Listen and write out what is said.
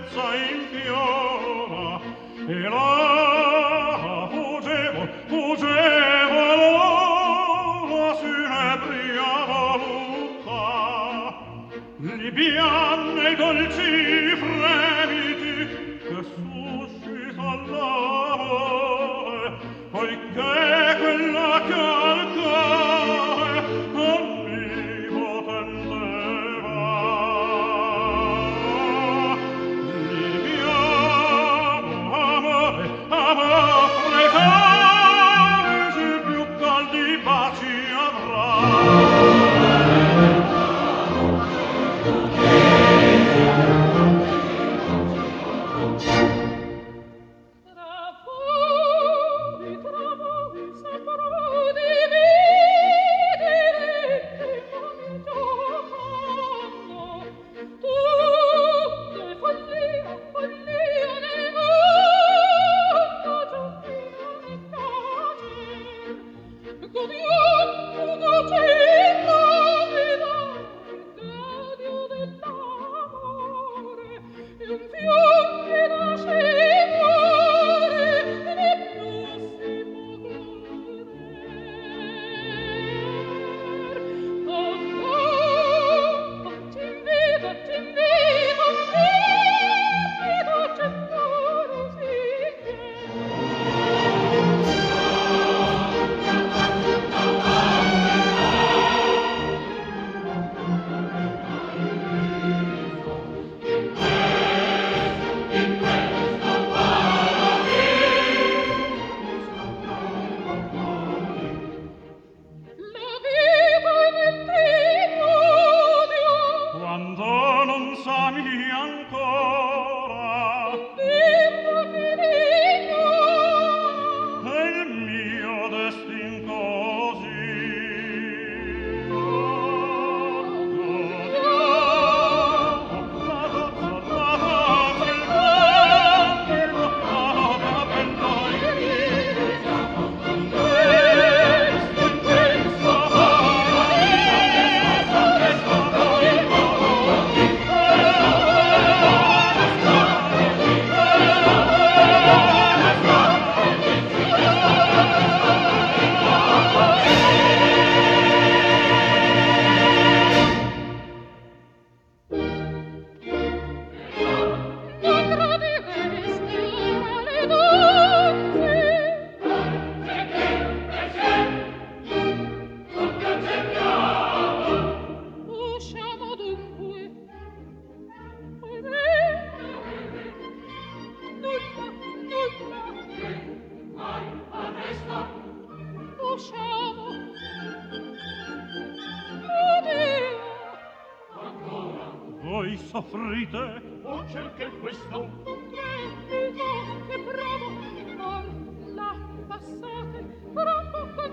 bellezza infiora e là fuggevo la sunebria voluta libiane i dolci fremiti che suscita l'amore poiché quella che al cuore onnipotente va libiamo amore amo fregare se più caldi baci avrà voi soffrite o c'è che questo che bravo or là passate troppo